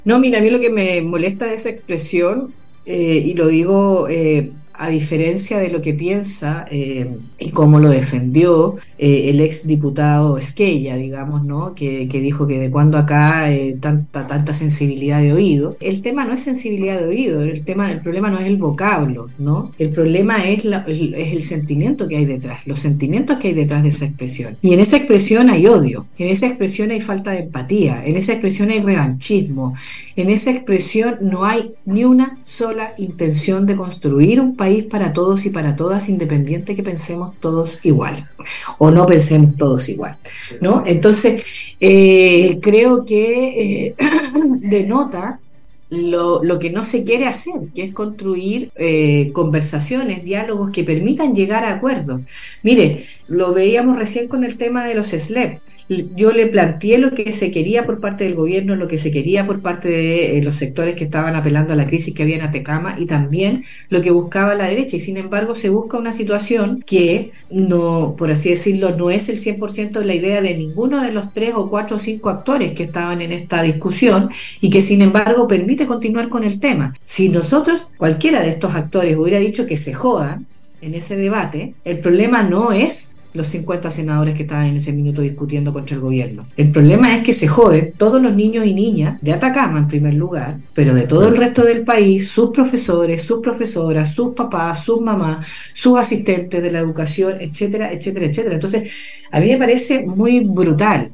No, mira, a mí lo que me molesta de esa expresión, y lo digo a diferencia de lo que piensa y cómo lo defendió el ex diputado Esquella, digamos, ¿no? Que dijo que de cuando acá tanta sensibilidad de oído. El tema no es sensibilidad de oído, el problema no es el vocablo, ¿no? El problema es, es el sentimiento que hay detrás, los sentimientos que hay detrás de esa expresión. Y en esa expresión hay odio, en esa expresión hay falta de empatía, en esa expresión hay revanchismo. En esa expresión no hay ni una sola intención de construir un país para todos y para todas, independiente que pensemos todos igual o no pensemos todos igual, ¿no? Entonces, creo que denota lo que no se quiere hacer, que es construir conversaciones, diálogos que permitan llegar a acuerdos. Mire, lo veíamos recién con el tema de los SLEP. Yo le planteé lo que se quería por parte del gobierno, lo que se quería por parte de los sectores que estaban apelando a la crisis que había en Atacama y también lo que buscaba la derecha. Y sin embargo se busca una situación que no, por así decirlo, no es el 100% de la idea de ninguno de los tres o cuatro o cinco actores que estaban en esta discusión y que sin embargo permite continuar con el tema. Si nosotros, cualquiera de estos actores hubiera dicho que se jodan en ese debate, el problema no es los 50 senadores que estaban en ese minuto discutiendo contra el gobierno. El problema es que se joden todos los niños y niñas de Atacama en primer lugar, pero de todo el resto del país, sus profesores, sus profesoras, sus papás, sus mamás, sus asistentes de la educación, etcétera, etcétera, etcétera. Entonces, a mí me parece muy brutal